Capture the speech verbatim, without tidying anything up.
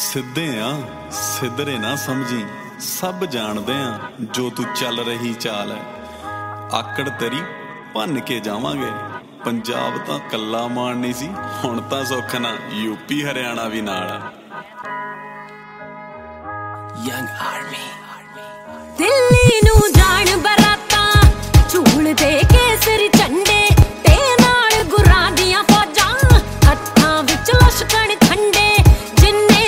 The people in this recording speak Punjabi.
ਸਿੱਧੇ ਆ ਸਿੱਧਰੇ ਨਾ ਸਮਝੀ, ਸਭ ਜਾਣਦੇ ਆ ਜੋ ਤੂੰ ਚੱਲ ਰਹੀ ਚਾਲ ਹੈ। ਆਕੜ ਤੇਰੀ ਭੰਨ ਕੇ ਜਾਵਾਂਗੇ। ਪੰਜਾਬ ਤਾਂ ਕੱਲਾ ਮਾਣ ਨਹੀਂ ਸੀ, ਹੁਣ ਤਾਂ ਸੁੱਖ ਨਾ ਯੂਪੀ ਹਰਿਆਣਾ ਵੀ ਨਾਲ ਹੈ। ਯੰਗ ਆਰਮੀ ਦਿੱਲੀ ਨੂੰ